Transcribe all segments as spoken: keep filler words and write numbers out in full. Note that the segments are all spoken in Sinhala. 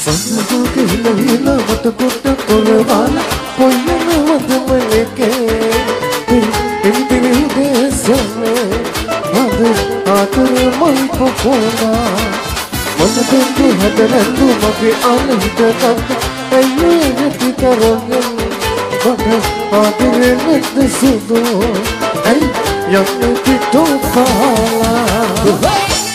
සම්මුඛ හිල හිල මට කොට කොරවන කොයින වදමලකේ පින්පිනි දේශනේ මද ආතර මල් පොකොනා මම දෙන්නු හදනු මගේ අනිත කත් ඇයි නැති කරන්නේ මට ආතරේ නැද්ද සුදු ඇයි යන්නේ පිටෝ පාලා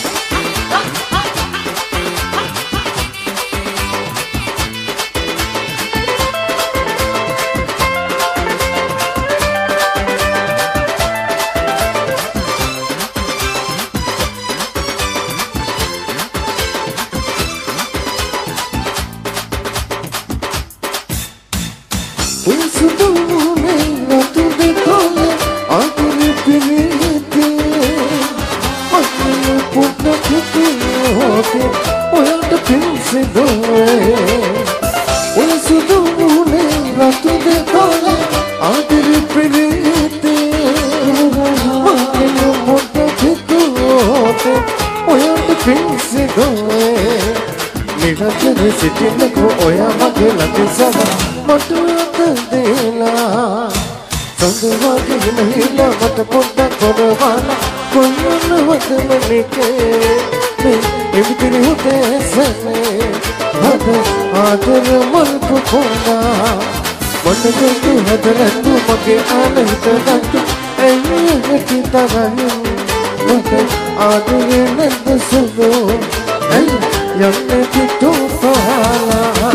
සිටින්නකෝ ඔයා මගේ ළඟ සම මට අත දෙලා සඳවාගේ හිනහිලා මට පොඩ්ඩක් කොරවන කොන්නවද මනිකේ මේ එවිතිරි උදේසනේ හද ආදර මල් පුපුනා මට දෙන්නු හදරන්නු මගේ ආනහිත ගත්තු ඇයි නැති තරහින් මට ආදරේ නැද්ද සුදු ඇයි යන්නේ පිටෝ පාලා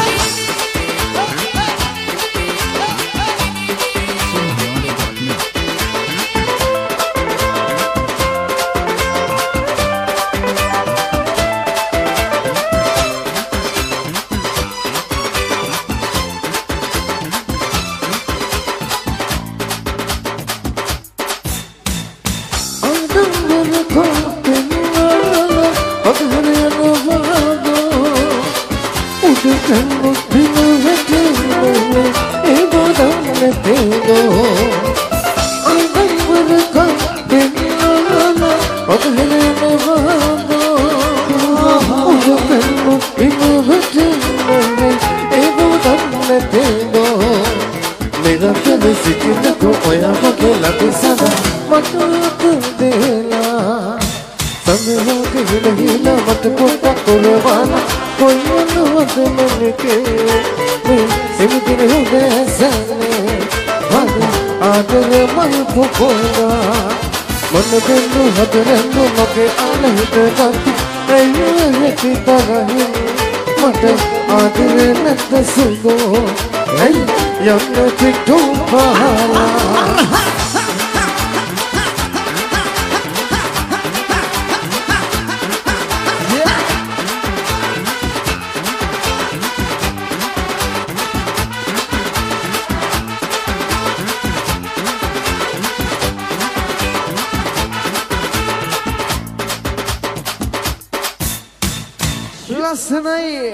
මන දෙන්නු හදරන්නු මගේ අනහිත ගත්තු ඇයි නැති තරහින් මට ආදරේ නැද්ද සුදු ඇයි යන්නේ පිටෝ පාලා Last night